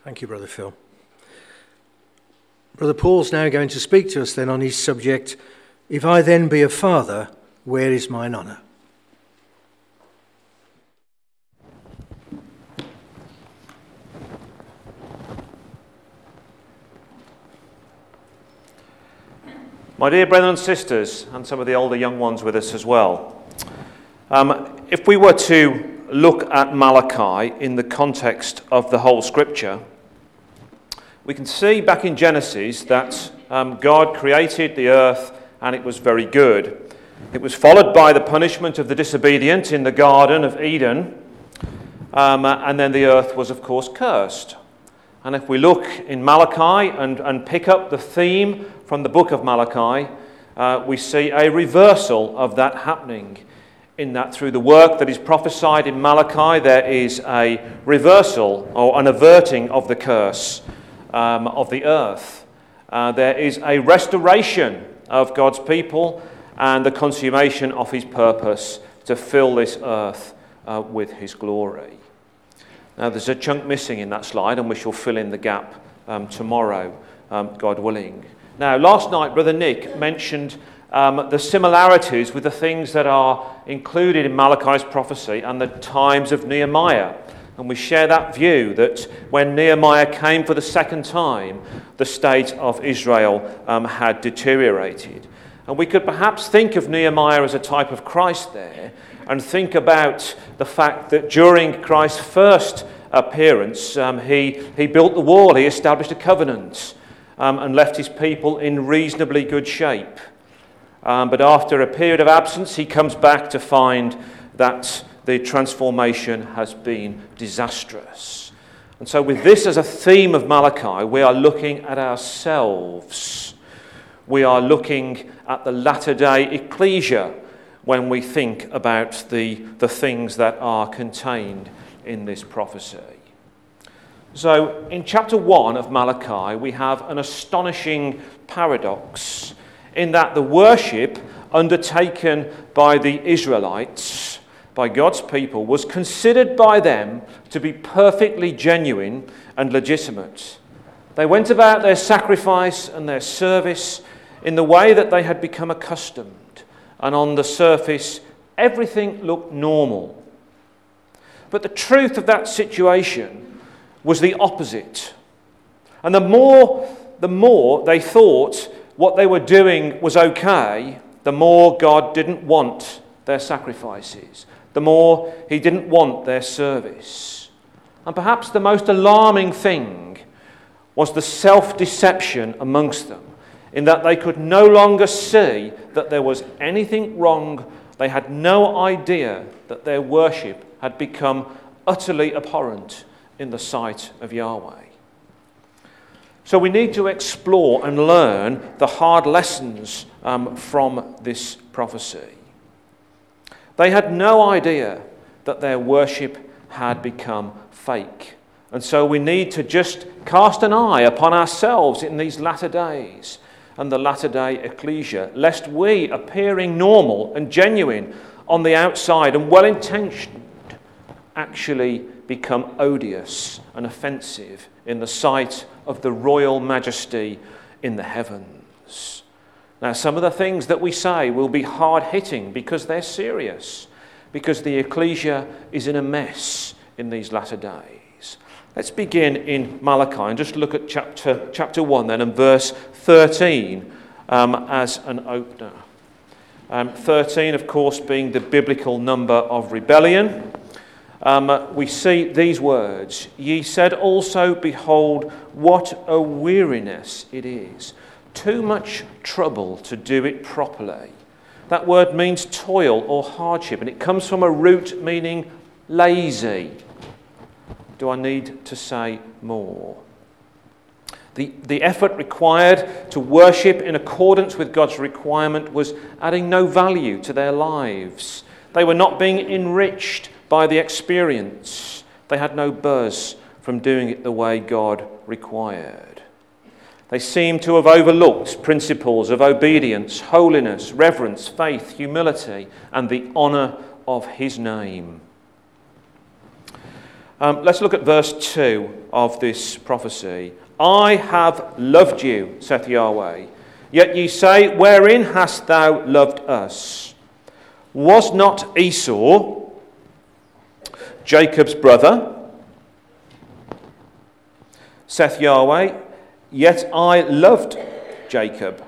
Thank you, Brother Phil. Brother Paul's now going to speak to us then on his subject, "If I then be a father, where is mine honour?" My dear brethren and sisters, and some of the older young ones with us as well, if we were to look at Malachi in the context of the whole scripture, we can see back in Genesis that God created the earth and it was very good. It was followed by the punishment of the disobedient in the Garden of Eden, and then the earth was of course cursed. And if we look in Malachi and pick up the theme from the book of Malachi, we see a reversal of that happening, in that through the work that is prophesied in Malachi, there is a reversal or an averting of the curse of the earth. There is a restoration of God's people and the consummation of his purpose to fill this earth with his glory. Now, there's a chunk missing in that slide, and we shall fill in the gap tomorrow, God willing. Now, last night, Brother Nick mentioned the similarities with the things that are included in Malachi's prophecy and the times of Nehemiah. And we share that view that when Nehemiah came for the second time, the state of Israel had deteriorated. And we could perhaps think of Nehemiah as a type of Christ there, and think about the fact that during Christ's first appearance, he built the wall, he established a covenant, and left his people in reasonably good shape. But after a period of absence, he comes back to find that the transformation has been disastrous. And so with this as a theme of Malachi, we are looking at ourselves. We are looking at the latter-day ecclesia when we think about the things that are contained in this prophecy. So in chapter 1 of Malachi, we have an astonishing paradox in that the worship undertaken by the Israelites, by God's people, was considered by them to be perfectly genuine and legitimate. They went about their sacrifice and their service in the way that they had become accustomed. And on the surface, everything looked normal. But the truth of that situation was the opposite. And the more they thought what they were doing was okay, the more God didn't want their sacrifices, the more he didn't want their service. And perhaps the most alarming thing was the self-deception amongst them, in that they could no longer see that there was anything wrong. They had no idea that their worship had become utterly abhorrent in the sight of Yahweh. So we need to explore and learn the hard lessons from this prophecy. They had no idea that their worship had become fake. And so we need to just cast an eye upon ourselves in these latter days and the latter-day ecclesia, lest we, appearing normal and genuine on the outside and well-intentioned, actually become odious and offensive in the sight of the royal majesty in the heavens. Now, some of the things that we say will be hard-hitting because they're serious, because the ecclesia is in a mess in these latter days. Let's begin in Malachi and just look at chapter 1 then and verse 13 as an opener. 13, of course, being the biblical number of rebellion. We see these words, "Ye said also, behold, what a weariness it is. Too much trouble to do it properly." That word means toil or hardship, and it comes from a root meaning lazy. Do I need to say more? The effort required to worship in accordance with God's requirement was adding no value to their lives. They were not being enriched by the experience. They had no buzz from doing it the way God required. They seem to have overlooked principles of obedience, holiness, reverence, faith, humility, and the honour of his name. Let's look at verse 2 of this prophecy. I have loved you, saith Yahweh. Yet ye say, wherein hast thou loved us? Was not Esau Jacob's brother? Saith Yahweh, yet I loved Jacob,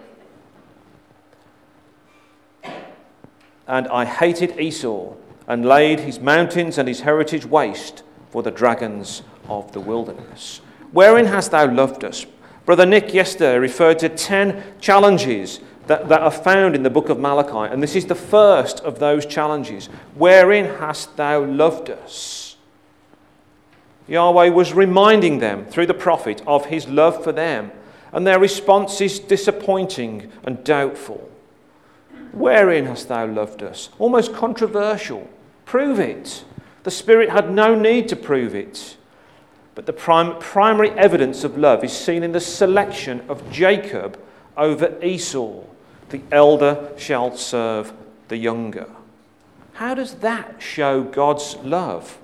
and I hated Esau, and laid his mountains and his heritage waste for the dragons of the wilderness. Wherein hast thou loved us? Brother Nick yesterday referred to 10 challenges that are found in the book of Malachi, and this is the first of those challenges. Wherein hast thou loved us? Yahweh was reminding them through the prophet of his love for them, and their response is disappointing and doubtful. Wherein hast thou loved us? Almost controversial. Prove it. The Spirit had no need to prove it. But the primary evidence of love is seen in the selection of Jacob over Esau. The elder shall serve the younger. How does that show God's love?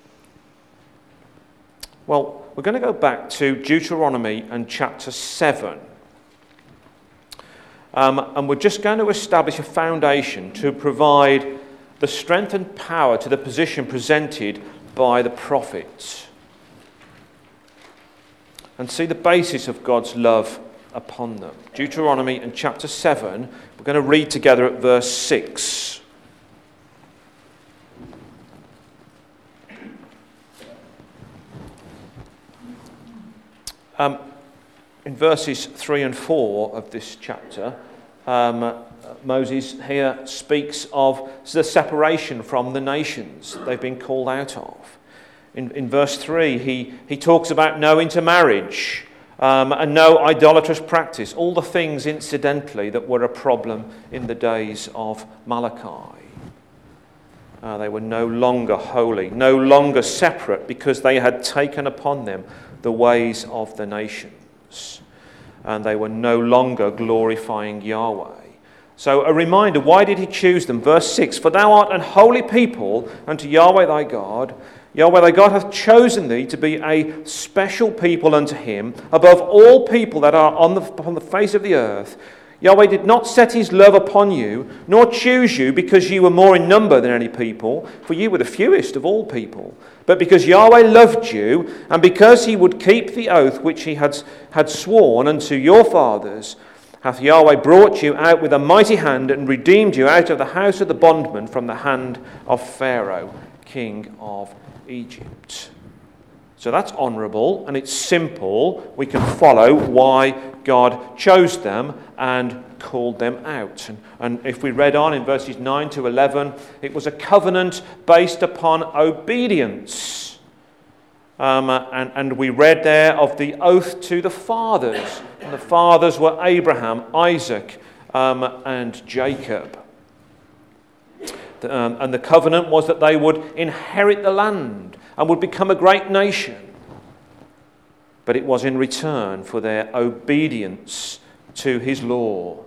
Well, we're going to go back to Deuteronomy and chapter 7. And we're just going to establish a foundation to provide the strength and power to the position presented by the prophets, and see the basis of God's love upon them. Deuteronomy and chapter 7, we're going to read together at verse 6. In verses 3 and 4 of this chapter, Moses here speaks of the separation from the nations they've been called out of. In verse 3, he talks about no intermarriage and no idolatrous practice, all the things, incidentally, that were a problem in the days of Malachi. They were no longer holy, no longer separate, because they had taken upon them the ways of the nations. And they were no longer glorifying Yahweh. So a reminder, why did he choose them? Verse 6, for thou art an holy people unto Yahweh thy God. Yahweh thy God hath chosen thee to be a special people unto him, above all people that are upon the face of the earth. Yahweh did not set his love upon you, nor choose you because you were more in number than any people, for you were the fewest of all people. But because Yahweh loved you, and because he would keep the oath which he had sworn unto your fathers, hath Yahweh brought you out with a mighty hand, and redeemed you out of the house of the bondman from the hand of Pharaoh, king of Egypt. So that's honourable, and it's simple. We can follow why God chose them and called them out. And if we read on in verses 9 to 11, it was a covenant based upon obedience. And we read there of the oath to the fathers. And the fathers were Abraham, Isaac, and Jacob. And the covenant was that they would inherit the land and would become a great nation. But it was in return for their obedience to his law.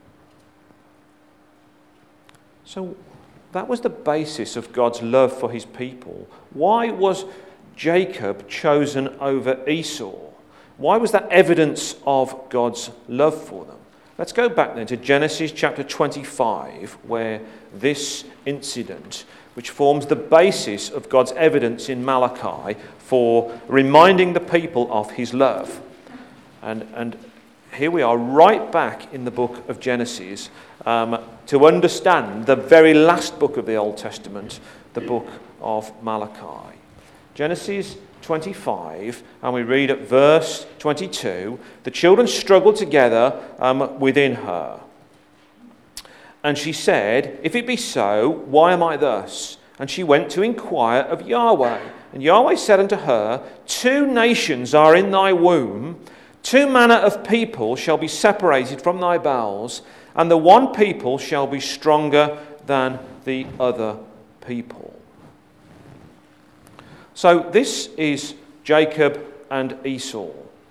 So that was the basis of God's love for his people. Why was Jacob chosen over Esau? Why was that evidence of God's love for them? Let's go back then to Genesis chapter 25, where this incident, which forms the basis of God's evidence in Malachi for reminding the people of his love. And here we are right back in the book of Genesis to understand the very last book of the Old Testament, the book of Malachi. Genesis 25, and we read at verse 22, the children struggled together within her. And she said, if it be so, why am I thus? And she went to inquire of Yahweh. And Yahweh said unto her, 2 nations are in thy womb, 2 manner of people shall be separated from thy bowels, and the one people shall be stronger than the other people. So this is Jacob and Esau.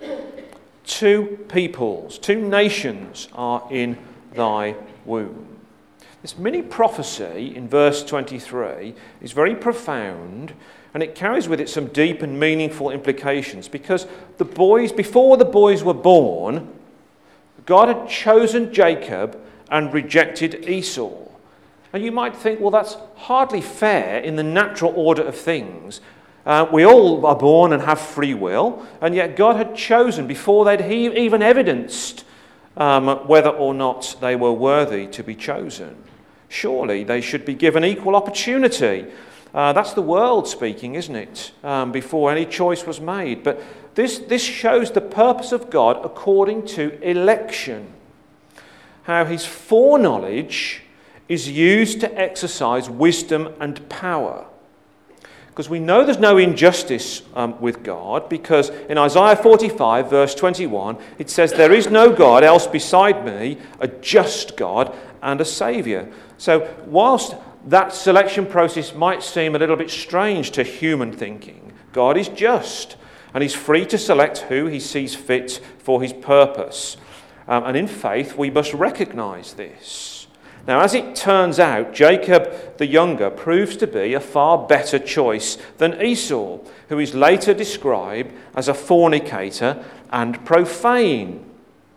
2 peoples, 2 nations are in thy womb. This mini prophecy in verse 23 is very profound And it carries with it some deep and meaningful implications, because before the boys were born, God had chosen Jacob and rejected Esau. And you might think, well, that's hardly fair in the natural order of things. We all are born and have free will, and yet God had chosen before they'd even evidenced whether or not they were worthy to be chosen. Surely they should be given equal opportunity. That's the world speaking, isn't it? Before any choice was made. But this shows the purpose of God according to election. How his foreknowledge is used to exercise wisdom and power. Because we know there's no injustice with God, because in Isaiah 45, verse 21, it says, "There is no God else beside me, a just God and a Saviour." So whilst that selection process might seem a little bit strange to human thinking, God is just, and he's free to select who he sees fit for his purpose. And in faith, we must recognise this. Now, as it turns out, Jacob the younger proves to be a far better choice than Esau, who is later described as a fornicator and profane.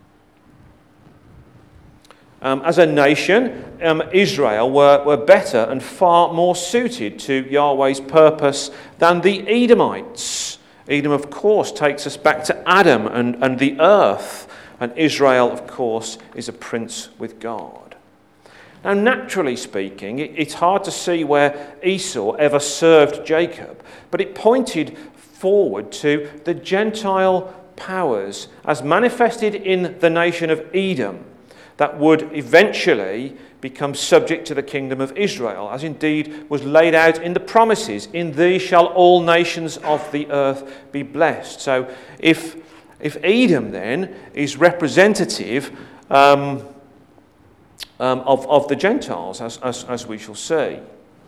As a nation, Israel were better and far more suited to Yahweh's purpose than the Edomites. Edom, of course, takes us back to Adam and the earth, and Israel, of course, is a prince with God. Now, naturally speaking, it's hard to see where Esau ever served Jacob, but it pointed forward to the Gentile powers as manifested in the nation of Edom, that would eventually become subject to the kingdom of Israel, as indeed was laid out in the promises, "In thee shall all nations of the earth be blessed." So if Edom then is representative of the Gentiles, as we shall see.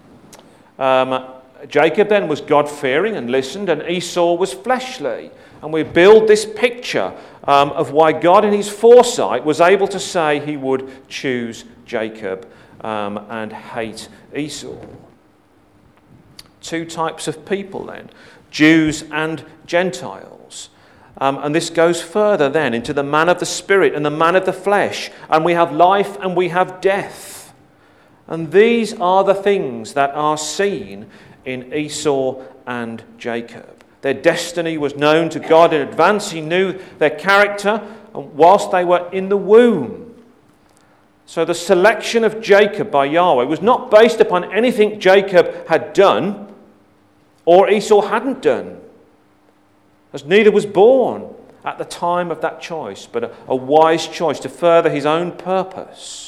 Jacob then was God-fearing and listened, and Esau was fleshly. And we build this picture of why God in his foresight was able to say he would choose Jacob and hate Esau. Two types of people then, Jews and Gentiles. And this goes further then into the man of the spirit and the man of the flesh. And we have life and we have death. And these are the things that are seen in Esau and Jacob. Their destiny was known to God in advance. He knew their character whilst they were in the womb. So the selection of Jacob by Yahweh was not based upon anything Jacob had done or Esau hadn't done, as neither was born at the time of that choice, but a wise choice to further his own purpose.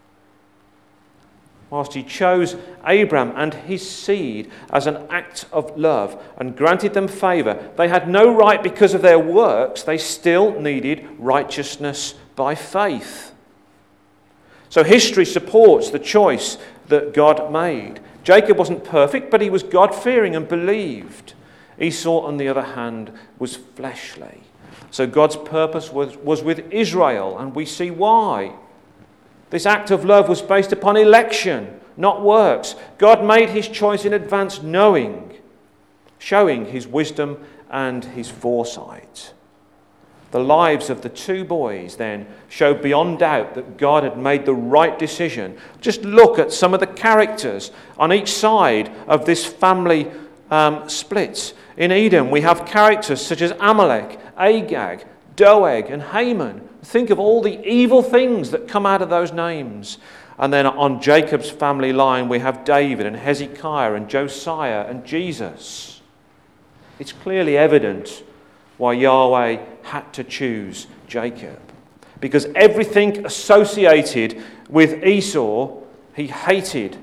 Whilst he chose Abraham and his seed as an act of love and granted them favour, they had no right because of their works. They still needed righteousness by faith. So history supports the choice that God made. Jacob wasn't perfect, but he was God-fearing and believed. Esau, on the other hand, was fleshly. So God's purpose was with Israel, and we see why. This act of love was based upon election, not works. God made his choice in advance, showing his wisdom and his foresight. The lives of the two boys then show beyond doubt that God had made the right decision. Just look at some of the characters on each side of this family split. In Edom, we have characters such as Amalek, Agag, Doeg, and Haman. Think of all the evil things that come out of those names. And then on Jacob's family line, we have David and Hezekiah and Josiah and Jesus. It's clearly evident why Yahweh had to choose Jacob, because everything associated with Esau he hated.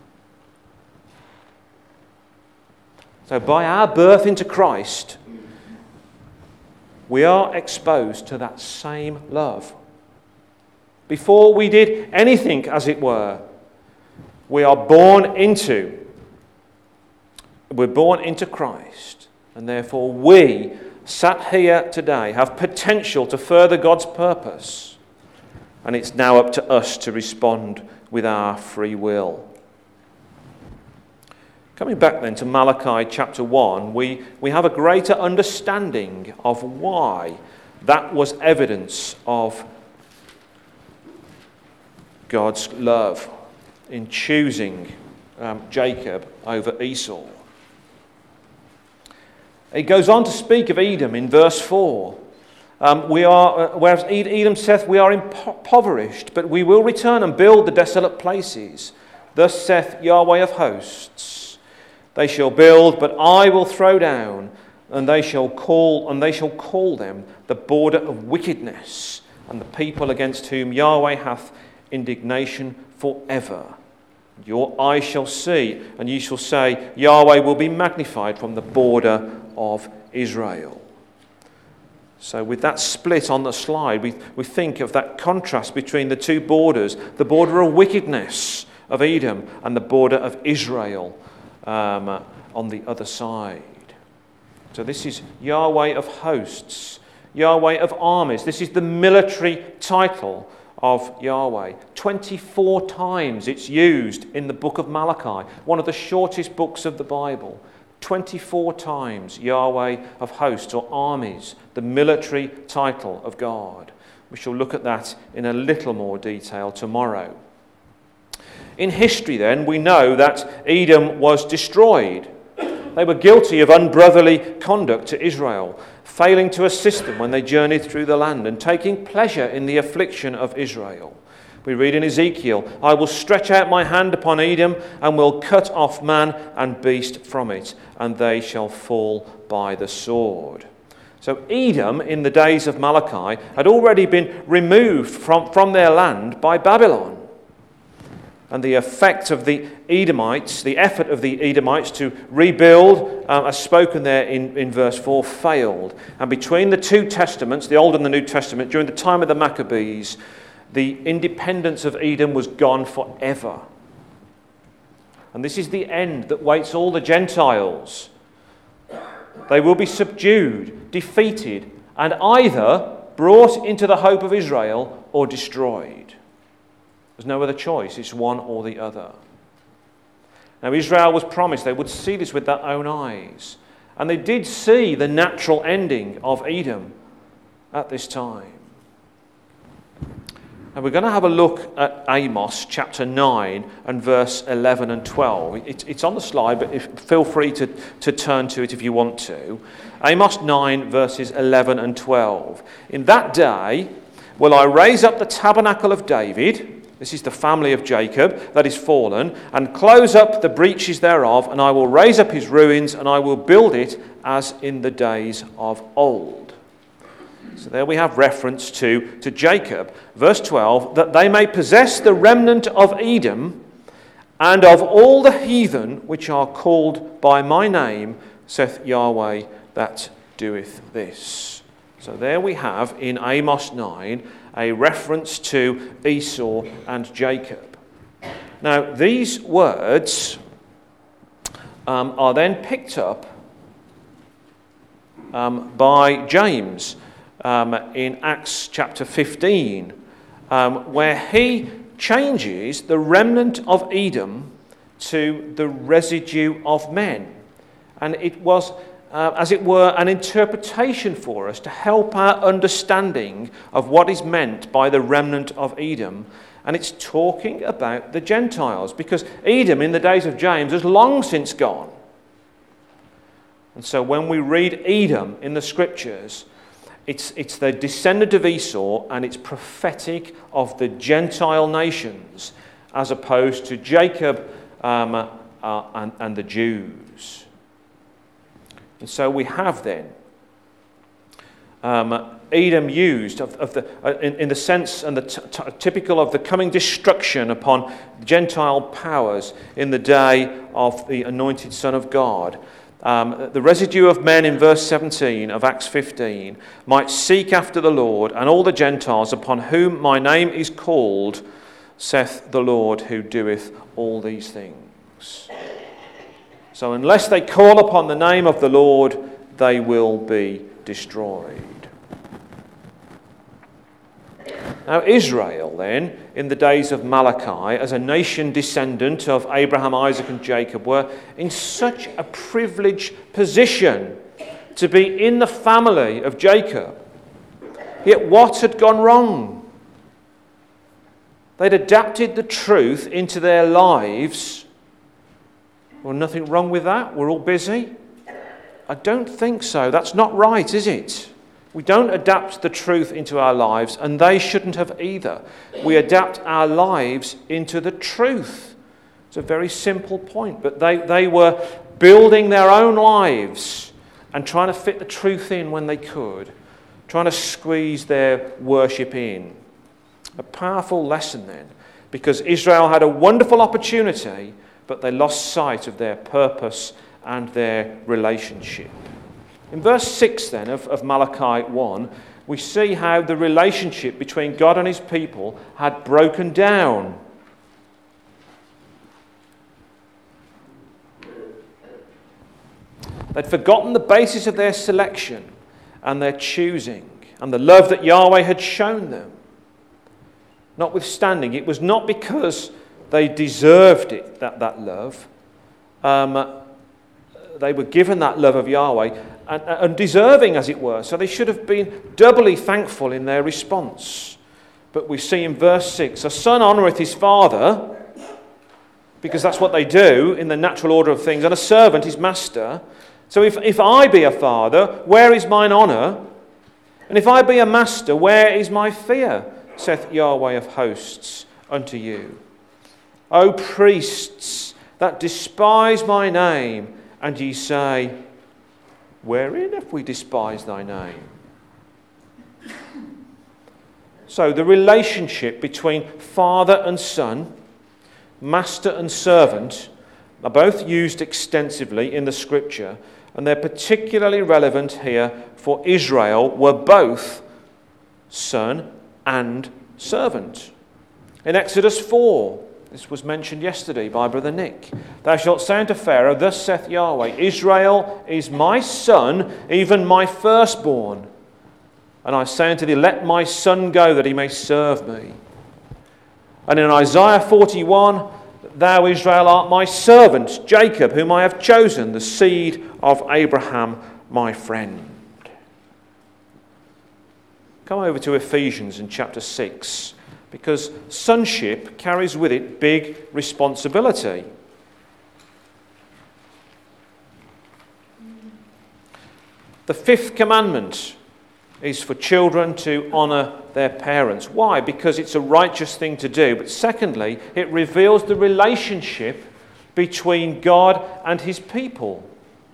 So by our birth into Christ, we are exposed to that same love. Before we did anything, as it were, we're born into Christ, and therefore we, sat here today, have potential to further God's purpose, and it's now up to us to respond with our free will. Coming back then to Malachi chapter 1, we have a greater understanding of why that was evidence of God's love in choosing Jacob over Esau. It goes on to speak of Edom in verse 4. Whereas Edom saith, we are impoverished, but we will return and build the desolate places. Thus saith Yahweh of hosts, they shall build, but I will throw down, and they shall call them the border of wickedness, and the people against whom Yahweh hath indignation forever. Your eyes shall see, and ye shall say, Yahweh will be magnified from the border of Israel. So with that split on the slide, we think of that contrast between the two borders, the border of wickedness of Edom and the border of Israel on the other side. So this is Yahweh of hosts, Yahweh of armies. This is the military title of Yahweh. 24 times it's used in the book of Malachi, one of the shortest books of the Bible. 24 times Yahweh of hosts or armies, the military title of God. We shall look at that in a little more detail tomorrow. In history then, we know that Edom was destroyed. They were guilty of unbrotherly conduct to Israel, failing to assist them when they journeyed through the land and taking pleasure in the affliction of Israel. We read in Ezekiel, I will stretch out my hand upon Edom and will cut off man and beast from it, and they shall fall by the sword. So Edom, in the days of Malachi, had already been removed from their land by Babylon. And the effect of the Edomites, the effort of the Edomites to rebuild, as spoken there in verse 4, failed. And between the two testaments, the Old and the New Testament, during the time of the Maccabees, the independence of Edom was gone forever. And this is the end that waits all the Gentiles. They will be subdued, defeated, and either brought into the hope of Israel or destroyed. There's no other choice. It's one or the other. Now, Israel was promised they would see this with their own eyes. And they did see the natural ending of Edom at this time. Now, we're going to have a look at Amos chapter 9 and verse 11 and 12. It's on the slide, but feel free to turn to it if you want to. Amos 9 verses 11 and 12. In that day will I raise up the tabernacle of David, this is the family of Jacob that is fallen, and close up the breaches thereof, and I will raise up his ruins, and I will build it as in the days of old. So there we have reference to Jacob. Verse 12, that they may possess the remnant of Edom, and of all the heathen which are called by my name, saith Yahweh that doeth this. So there we have in Amos 9 a reference to Esau and Jacob. Now these words are then picked up by James in Acts chapter 15, where he changes the remnant of Edom to the residue of men. And it was, as it were, an interpretation for us to help our understanding of what is meant by the remnant of Edom. And it's talking about the Gentiles, because Edom in the days of James has long since gone. And so when we read Edom in the scriptures, it's the descendant of Esau, and it's prophetic of the Gentile nations as opposed to Jacob and the Jews. And so we have then Edom used in the sense and the typical of the coming destruction upon Gentile powers in the day of the anointed Son of God. The residue of men in verse 17 of Acts 15 might seek after the Lord, and all the Gentiles upon whom my name is called, saith the Lord who doeth all these things. So unless they call upon the name of the Lord, they will be destroyed. Now, Israel, then, in the days of Malachi, as a nation descendant of Abraham, Isaac, and Jacob, were in such a privileged position to be in the family of Jacob. Yet what had gone wrong? They'd adapted the truth into their lives. Well, nothing wrong with that. We're all busy. I don't think so. That's not right, is it? We don't adapt the truth into our lives, and they shouldn't have either. We adapt our lives into the truth. It's a very simple point, but they were building their own lives and trying to fit the truth in when they could, trying to squeeze their worship in. A powerful lesson then, because Israel had a wonderful opportunity, but they lost sight of their purpose and their relationship. In verse 6 then of Malachi 1, we see how the relationship between God and his people had broken down. They'd forgotten the basis of their selection and their choosing and the love that Yahweh had shown them. Notwithstanding, it was not because they deserved it, that love. They were given that love of Yahweh, and deserving, as it were. So they should have been doubly thankful in their response. But we see in verse 6, a son honoureth his father, because that's what they do in the natural order of things, and a servant his master. So if I be a father, where is mine honour? And if I be a master, where is my fear? Saith Yahweh of hosts unto you. O priests that despise my name, and ye say, wherein have we despised thy name? So the relationship between father and son, master and servant, are both used extensively in the scripture, and they're particularly relevant here for Israel, were both son and servant. In Exodus 4, this was mentioned yesterday by Brother Nick. Thou shalt say unto Pharaoh, thus saith Yahweh, Israel is my son, even my firstborn. And I say unto thee, let my son go, that he may serve me. And in Isaiah 41, thou, Israel, art my servant, Jacob, whom I have chosen, the seed of Abraham, my friend. Come over to Ephesians in chapter 6. Because sonship carries with it big responsibility. The fifth commandment is for children to honour their parents. Why? Because it's a righteous thing to do. But secondly, it reveals the relationship between God and his people.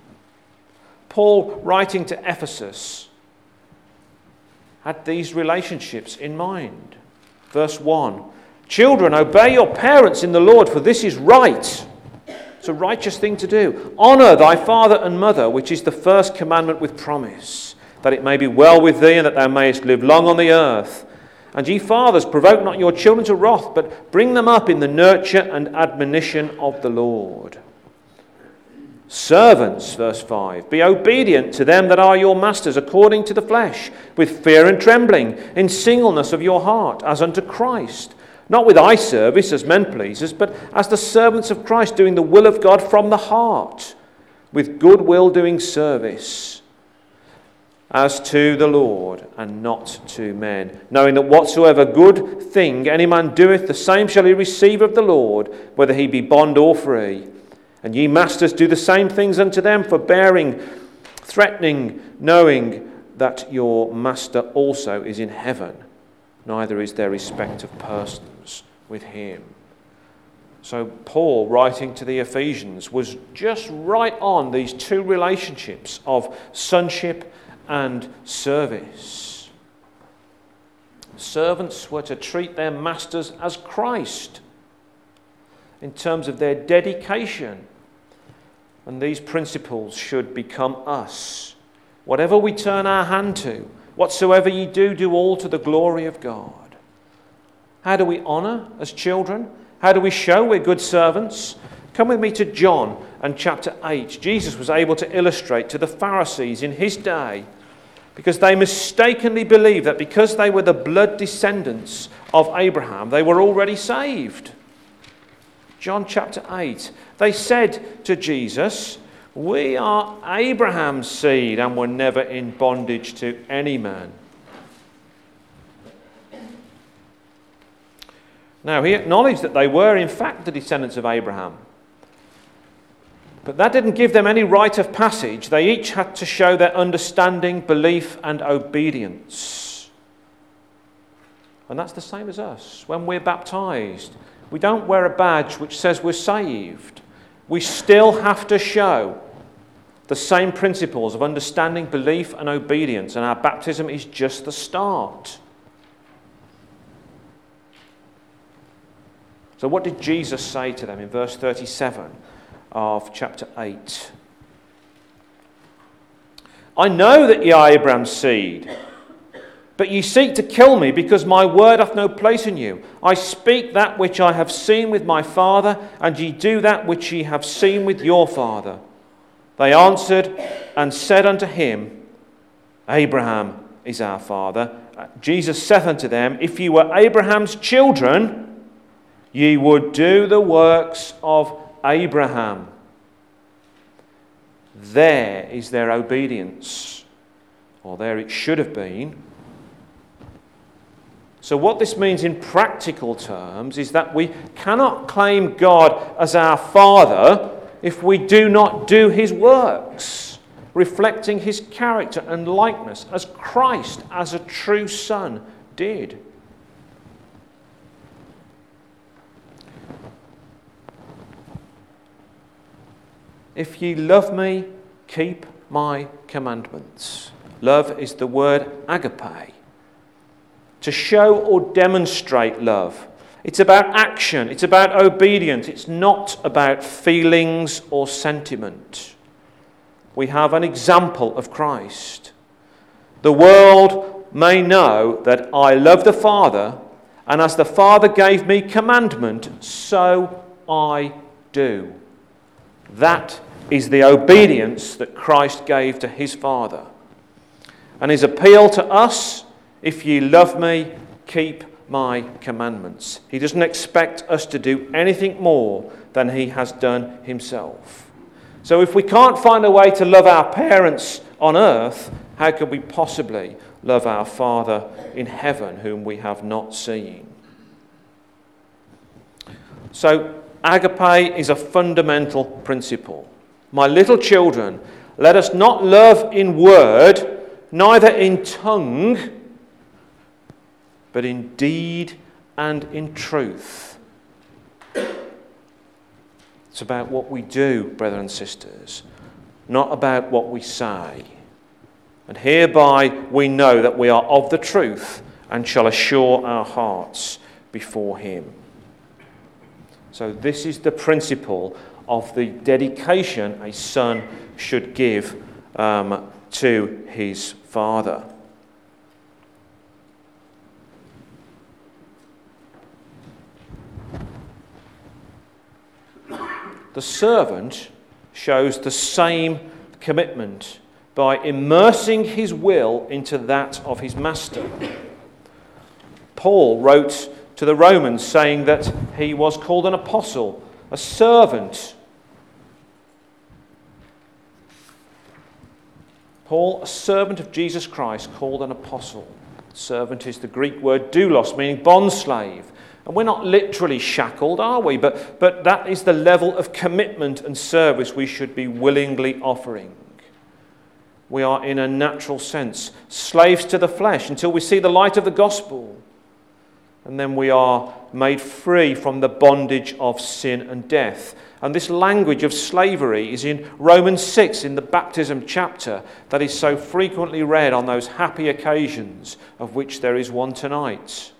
Paul, writing to Ephesus, had these relationships in mind. Verse 1, children, obey your parents in the Lord, for this is right. It's a righteous thing to do. Honour thy father and mother, which is the first commandment with promise, that it may be well with thee, and that thou mayest live long on the earth. And ye fathers, provoke not your children to wrath, but bring them up in the nurture and admonition of the Lord. Servants, verse 5, be obedient to them that are your masters according to the flesh, with fear and trembling, in singleness of your heart, as unto Christ, not with eye service as men pleasers, but as the servants of Christ, doing the will of God from the heart, with good will doing service, as to the Lord, and not to men, knowing that whatsoever good thing any man doeth, the same shall he receive of the Lord, whether he be bond or free. And ye masters, do the same things unto them, forbearing, threatening, knowing that your master also is in heaven. Neither is there respect of persons with him. So Paul, writing to the Ephesians, was just right on these two relationships of sonship and service. Servants were to treat their masters as Christ, in terms of their dedication. And these principles should become us. Whatever we turn our hand to, whatsoever ye do, do all to the glory of God. How do we honour as children? How do we show we're good servants? Come with me to John and chapter 8. Jesus was able to illustrate to the Pharisees in his day because they mistakenly believed that because they were the blood descendants of Abraham, they were already saved. John chapter 8. They said to Jesus, "We are Abraham's seed and were never in bondage to any man." Now, he acknowledged that they were in fact the descendants of Abraham. But that didn't give them any rite of passage. They each had to show their understanding, belief, and obedience. And that's the same as us. When we're baptized, we don't wear a badge which says we're saved. We still have to show the same principles of understanding, belief, and obedience. And our baptism is just the start. So what did Jesus say to them in verse 37 of chapter 8? "I know that ye are Abraham's seed, but ye seek to kill me, because my word hath no place in you. I speak that which I have seen with my father, and ye do that which ye have seen with your father." They answered and said unto him, "Abraham is our father." Jesus saith unto them, "If ye were Abraham's children, ye would do the works of Abraham." There is their obedience, or there it should have been. So what this means in practical terms is that we cannot claim God as our Father if we do not do his works, reflecting his character and likeness as Christ, as a true Son, did. "If ye love me, keep my commandments." Love is the word agape. To show or demonstrate love. It's about action. It's about obedience. It's not about feelings or sentiment. We have an example of Christ. "The world may know that I love the Father, and as the Father gave me commandment, so I do." That is the obedience that Christ gave to his Father. And his appeal to us, "If ye love me, keep my commandments." He doesn't expect us to do anything more than he has done himself. So if we can't find a way to love our parents on earth, how could we possibly love our Father in heaven, whom we have not seen? So agape is a fundamental principle. "My little children, let us not love in word, neither in tongue, but in deed and in truth." It's about what we do, brethren and sisters, not about what we say. And hereby we know that we are of the truth and shall assure our hearts before him. So this is the principle of the dedication a son should give to his father. The servant shows the same commitment by immersing his will into that of his master. Paul wrote to the Romans saying that he was called an apostle, a servant. Paul, a servant of Jesus Christ, called an apostle. Servant is the Greek word doulos, meaning bondslave. And we're not literally shackled, are we? But that is the level of commitment and service we should be willingly offering. We are, in a natural sense, slaves to the flesh until we see the light of the gospel. And then we are made free from the bondage of sin and death. And this language of slavery is in Romans 6, in the baptism chapter, that is so frequently read on those happy occasions, of which there is one tonight.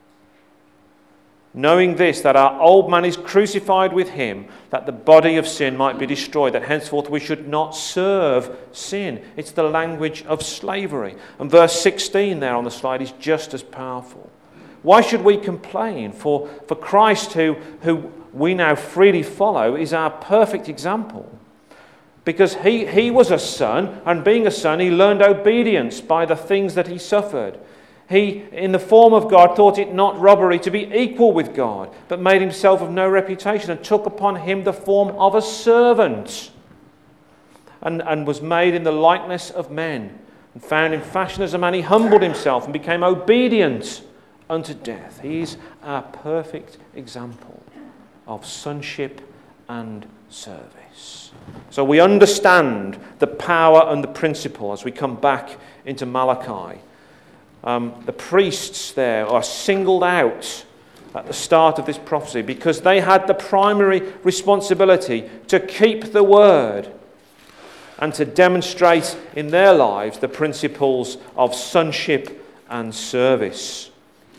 Knowing this, that our old man is crucified with him, that the body of sin might be destroyed, that henceforth we should not serve sin. It's the language of slavery. And verse 16 there on the slide is just as powerful. Why should we complain? For Christ, who we now freely follow, is our perfect example. because he was a son, and being a son, he learned obedience by the things that he suffered. He, in the form of God, thought it not robbery to be equal with God, but made himself of no reputation, and took upon him the form of a servant, and was made in the likeness of men, and found in fashion as a man. He humbled himself and became obedient unto death. He's our perfect example of sonship and service. So we understand the power and the principle as we come back into Malachi. The priests there are singled out at the start of this prophecy because they had the primary responsibility to keep the word and to demonstrate in their lives the principles of sonship and service.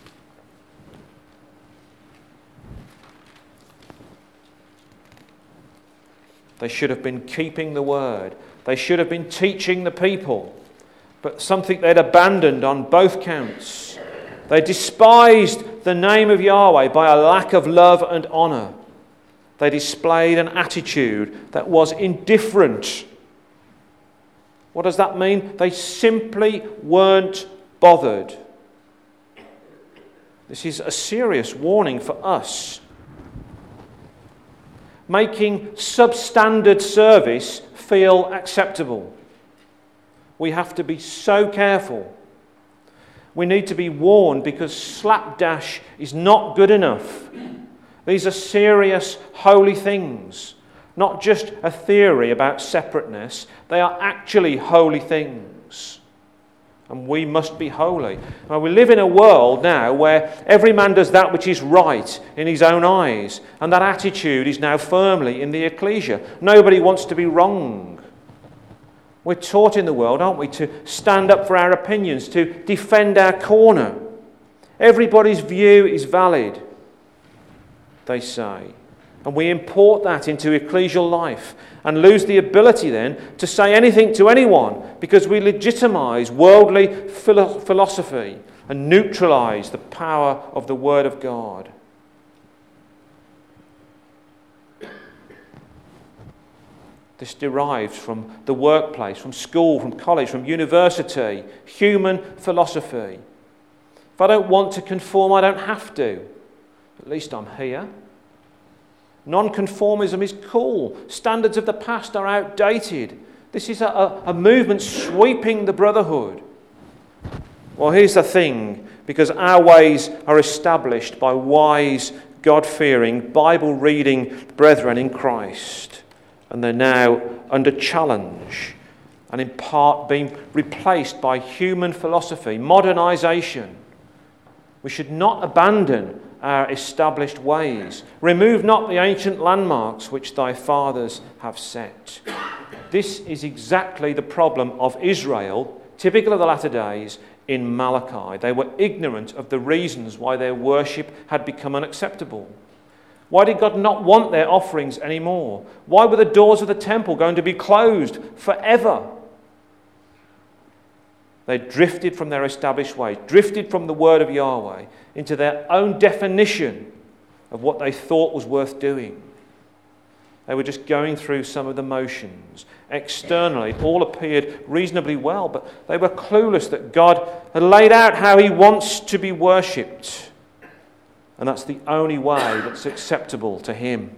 They should have been keeping the word. They should have been teaching the people, but something they'd abandoned on both counts. They despised the name of Yahweh by a lack of love and honour. They displayed an attitude that was indifferent. What does that mean? They simply weren't bothered. This is a serious warning for us. Making substandard service feel acceptable. We have to be so careful. We need to be warned because slapdash is not good enough. These are serious, holy things. Not just a theory about separateness. They are actually holy things. And we must be holy. Now, we live in a world now where every man does that which is right in his own eyes. And that attitude is now firmly in the ecclesia. Nobody wants to be wrong. We're taught in the world, aren't we, to stand up for our opinions, to defend our corner. Everybody's view is valid, they say. And we import that into ecclesial life and lose the ability then to say anything to anyone because we legitimise worldly philosophy and neutralise the power of the Word of God. This derives from the workplace, from school, from college, from university, human philosophy. If I don't want to conform, I don't have to. At least I'm here. Non-conformism is cool. Standards of the past are outdated. This is a movement sweeping the brotherhood. Well, here's the thing. Because our ways are established by wise, God-fearing, Bible-reading brethren in Christ. And they're now under challenge and in part being replaced by human philosophy, modernisation. We should not abandon our established ways. Remove not the ancient landmarks which thy fathers have set. This is exactly the problem of Israel, typical of the latter days, in Malachi. They were ignorant of the reasons why their worship had become unacceptable. Why did God not want their offerings anymore? Why were the doors of the temple going to be closed forever? They drifted from their established ways, drifted from the word of Yahweh into their own definition of what they thought was worth doing. They were just going through some of the motions. Externally, it all appeared reasonably well, but they were clueless that God had laid out how he wants to be worshipped. And that's the only way that's acceptable to him.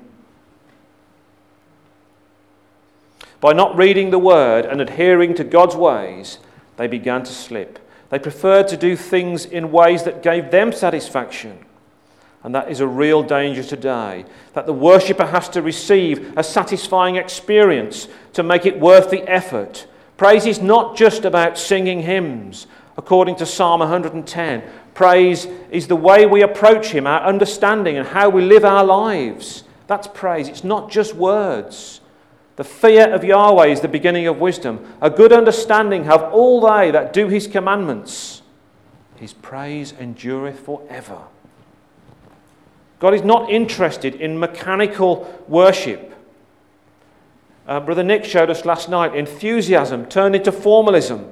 By not reading the word and adhering to God's ways, they began to slip. They preferred to do things in ways that gave them satisfaction. And that is a real danger today, that the worshipper has to receive a satisfying experience to make it worth the effort. Praise is not just about singing hymns. According to Psalm 110, praise is the way we approach him, our understanding and how we live our lives. That's praise. It's not just words. The fear of Yahweh is the beginning of wisdom. A good understanding have all they that do his commandments. His praise endureth forever. God is not interested in mechanical worship. Brother Nick showed us last night, enthusiasm turned into formalism.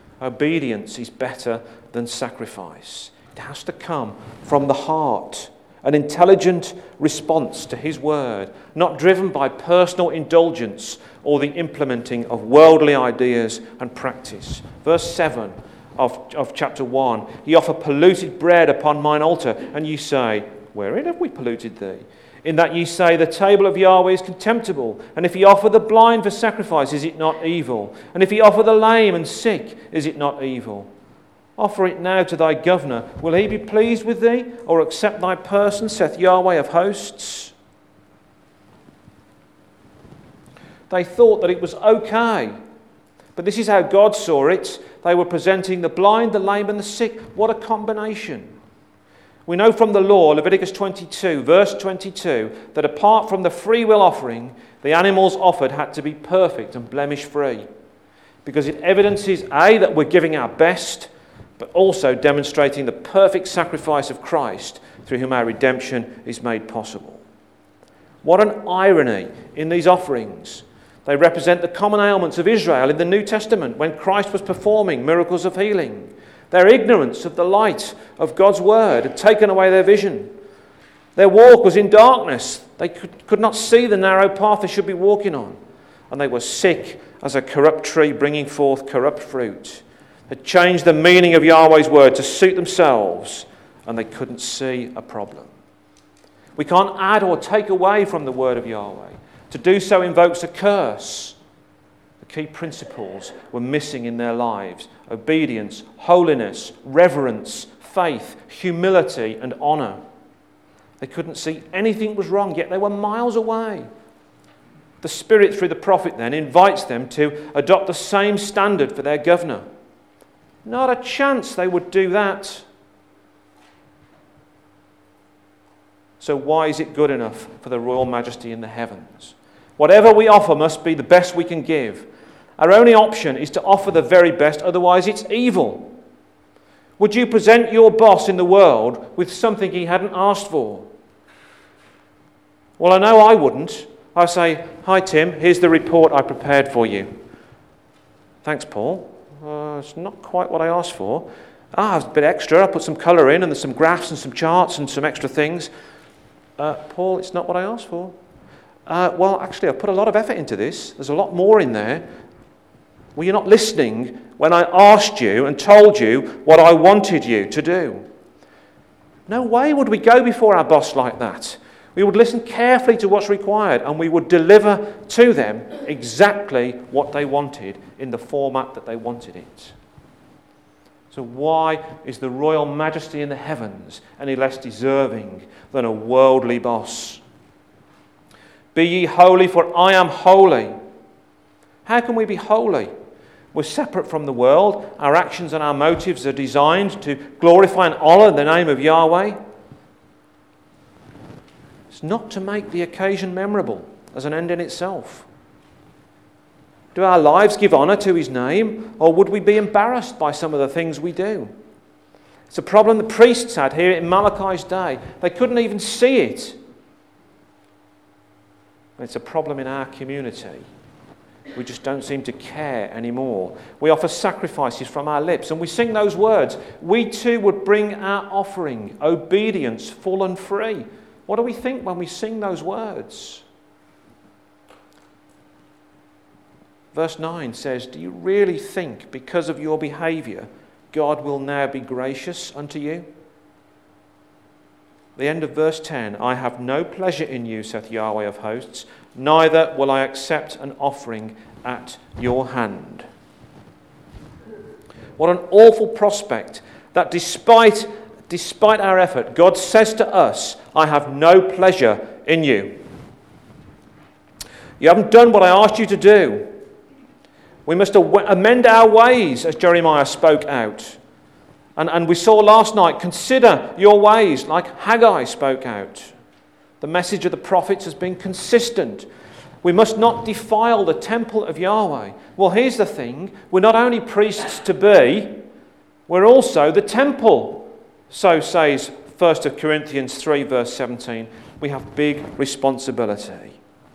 Obedience is better than sacrifice. It has to come from the heart. an intelligent response to his word, not driven by personal indulgence or the implementing of worldly ideas and practice. Verse 7 of chapter 1, ye offer polluted bread upon mine altar, and ye say, wherein have we polluted thee? In that ye say, the table of Yahweh is contemptible, and if ye offer the blind for sacrifice, is it not evil? And if ye offer the lame and sick, is it not evil? Offer it now to thy governor. Will he be pleased with thee, or accept thy person, saith Yahweh of hosts? They thought that it was okay, but this is how God saw it. They were presenting the blind, the lame, and the sick. What a combination. We know from the law, Leviticus 22, verse 22, that apart from the free will offering, the animals offered had to be perfect and blemish-free, because it evidences, A, that we're giving our best, but also demonstrating the perfect sacrifice of Christ through whom our redemption is made possible. What an irony in these offerings. They represent the common ailments of Israel in the New Testament when Christ was performing miracles of healing. Their ignorance of the light of God's word had taken away their vision. Their walk was in darkness. They could not see the narrow path they should be walking on. And they were sick as a corrupt tree bringing forth corrupt fruit. Had changed the meaning of Yahweh's word to suit themselves, and they couldn't see a problem. We can't add or take away from the word of Yahweh. To do so invokes a curse. The key principles were missing in their lives: obedience, holiness, reverence, faith, humility, and honor. They couldn't see anything was wrong, yet they were miles away. The Spirit, through the prophet then, invites them to adopt the same standard for their governor. Not a chance they would do that. So why is it good enough for the royal majesty in the heavens? Whatever we offer must be the best we can give. Our only option is to offer the very best, otherwise it's evil. Would you present your boss in the world with something he hadn't asked for? Well, I know I wouldn't. I say, hi Tim, here's the report I prepared for you. Thanks, Paul. It's not quite what I asked for. It's a bit extra. I put some colour in and there's some graphs and some charts and some extra things. Paul, it's not what I asked for. Well, actually, I put a lot of effort into this. There's a lot more in there. Were you not listening when I asked you and told you what I wanted you to do? No way would we go before our boss like that. We would listen carefully to what's required and we would deliver to them exactly what they wanted in the format that they wanted it. So why is the royal majesty in the heavens any less deserving than a worldly boss? Be ye holy, for I am holy. How can we be holy? We're separate from the world. Our actions and our motives are designed to glorify and honour the name of Yahweh. It's not to make the occasion memorable as an end in itself. Do our lives give honour to his name, or would we be embarrassed by some of the things we do? It's a problem the priests had here in Malachi's day. They couldn't even see it. It's a problem in our community. We just don't seem to care anymore. We offer sacrifices from our lips and we sing those words. We too would bring our offering, obedience full and free. What do we think when we sing those words? Verse 9 says, do you really think because of your behaviour God will now be gracious unto you? The end of verse 10, I have no pleasure in you, saith Yahweh of hosts, neither will I accept an offering at your hand. What an awful prospect that despite our effort, God says to us, I have no pleasure in you. You haven't done what I asked you to do. We must amend our ways, as Jeremiah spoke out. And we saw last night, consider your ways, like Haggai spoke out. The message of the prophets has been consistent. We must not defile the temple of Yahweh. Well, here's the thing. We're not only priests to be, we're also the temple. So says 1 Corinthians 3, verse 17. We have big responsibility.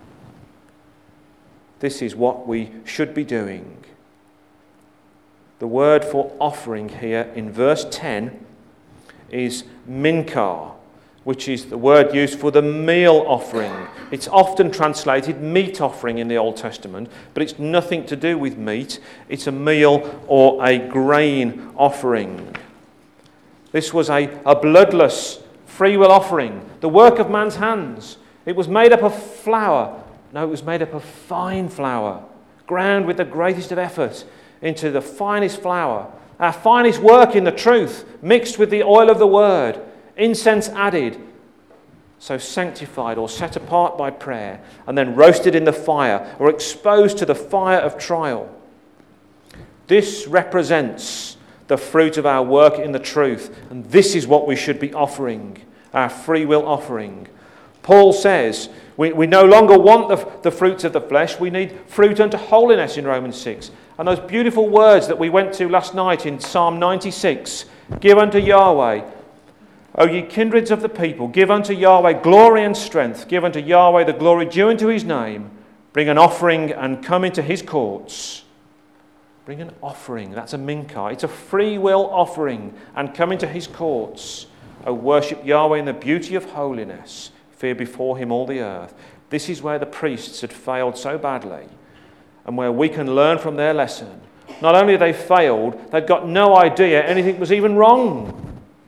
This is what we should be doing. The word for offering here in verse 10 is minkar. which is the word used for the meal offering. It's often translated meat offering in the Old Testament, but it's nothing to do with meat. It's a meal or a grain offering. This was a bloodless free will offering, the work of man's hands. It was made up of flour. No, it was made up of fine flour, ground with the greatest of effort into the finest flour. Our finest work in the truth, mixed with the oil of the word, incense added, so sanctified or set apart by prayer, and then roasted in the fire or exposed to the fire of trial. This represents the fruit of our work in the truth, and this is what we should be offering, our free will offering. Paul says we no longer want the fruits of the flesh, we need fruit unto holiness in Romans 6. And those beautiful words that we went to last night in Psalm 96, give unto Yahweh, O ye kindreds of the people, give unto Yahweh glory and strength, give unto Yahweh the glory due unto his name, bring an offering and come into his courts. Bring an offering, that's a minkah, it's a free will offering, and come into his courts. O worship Yahweh in the beauty of holiness, fear before him all the earth. This is where the priests had failed so badly, and where we can learn from their lesson. Not only they failed, they'd got no idea anything was even wrong.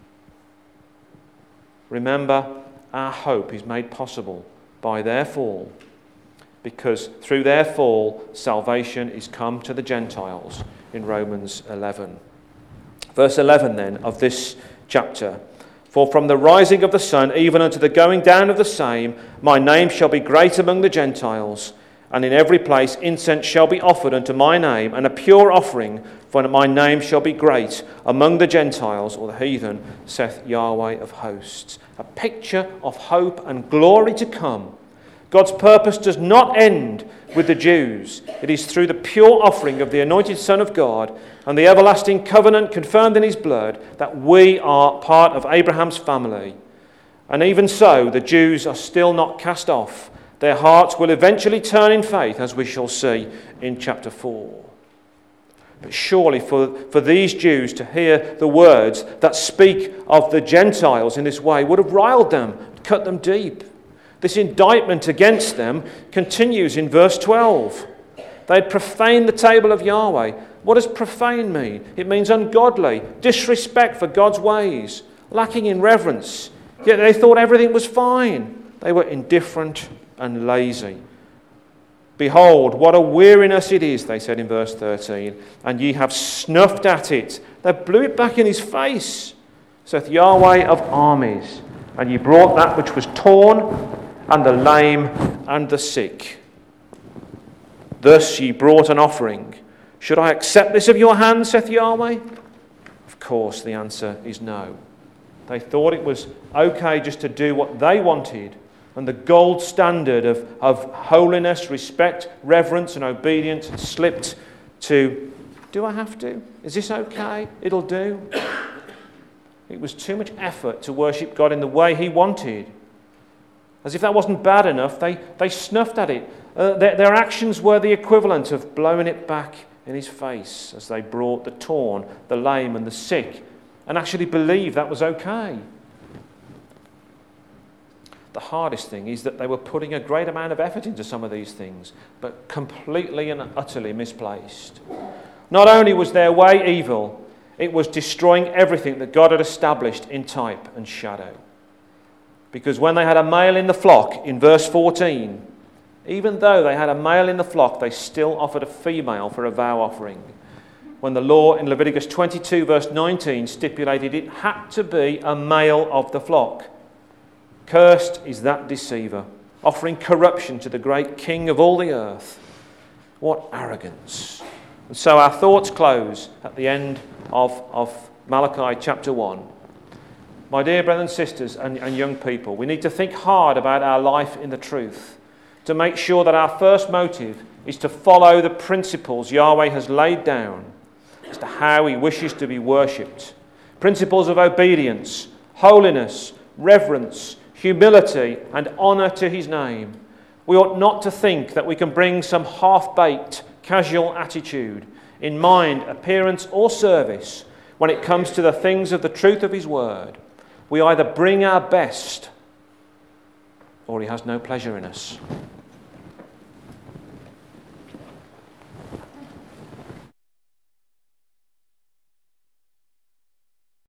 Remember, our hope is made possible by their fall, because through their fall, salvation is come to the Gentiles in Romans 11. Verse 11 then of this chapter. For from the rising of the sun even unto the going down of the same, my name shall be great among the Gentiles, and in every place incense shall be offered unto my name, and a pure offering, for my name shall be great among the Gentiles, or the heathen, saith Yahweh of hosts. A picture of hope and glory to come. God's purpose does not end with the Jews. It is through the pure offering of the anointed Son of God and the everlasting covenant confirmed in his blood that we are part of Abraham's family. And even so, the Jews are still not cast off. Their hearts will eventually turn in faith, as we shall see in chapter 4. But surely for these Jews to hear the words that speak of the Gentiles in this way would have riled them, cut them deep. This indictment against them continues in verse 12. They had profaned the table of Yahweh. What does profane mean? It means ungodly, disrespect for God's ways, lacking in reverence. Yet they thought everything was fine. They were indifferent and lazy. Behold, what a weariness it is, they said in verse 13, and ye have snuffed at it. They blew it back in his face, saith Yahweh of armies, and ye brought that which was torn, and the lame and the sick. Thus ye brought an offering. Should I accept this of your hand, saith Yahweh? Of course, the answer is no. They thought it was okay just to do what they wanted, and the gold standard of holiness, respect, reverence and obedience had slipped to, do I have to? Is this okay? It'll do. It was too much effort to worship God in the way he wanted. As if that wasn't bad enough, they snuffed at it. Their actions were the equivalent of blowing it back in his face as they brought the torn, the lame and the sick, and actually believed that was okay. The hardest thing is that they were putting a great amount of effort into some of these things, but completely and utterly misplaced. Not only was their way evil, it was destroying everything that God had established in type and shadow. Because when they had a male in the flock, in verse 14, even though they had a male in the flock, they still offered a female for a vow offering. When the law in Leviticus 22 verse 19 stipulated it had to be a male of the flock. Cursed is that deceiver, offering corruption to the great King of all the earth. What arrogance. And so our thoughts close at the end of Malachi chapter 1. My dear brothers and sisters and young people, we need to think hard about our life in the truth, to make sure that our first motive is to follow the principles Yahweh has laid down as to how he wishes to be worshipped. Principles of obedience, holiness, reverence, humility and honour to his name. We ought not to think that we can bring some half-baked, casual attitude in mind, appearance or service when it comes to the things of the truth of his word. We either bring our best or he has no pleasure in us.